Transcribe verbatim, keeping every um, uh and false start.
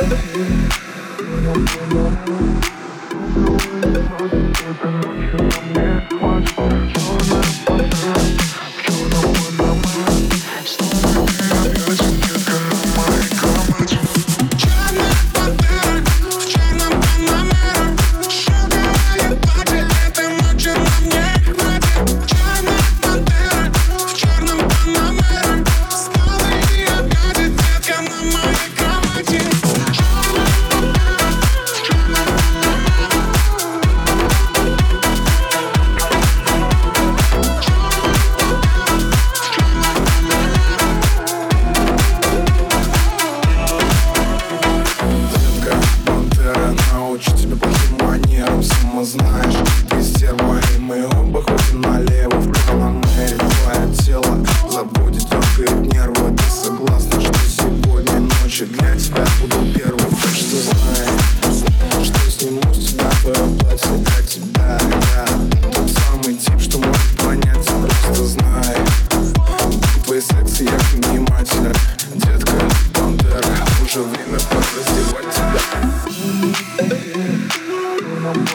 Знаешь, ты стерва, и мы оба ходим налево. В Панамере твое тело забудет только нервы. Ты согласна, что сегодня ночью для тебя буду первым? Так что знай, что сниму с тебя твое платье для тебя. Я тот самый тип, что может понять. Просто знай, твой секс я внимателен. Детка, пантера, уже время пора раздевать тебя.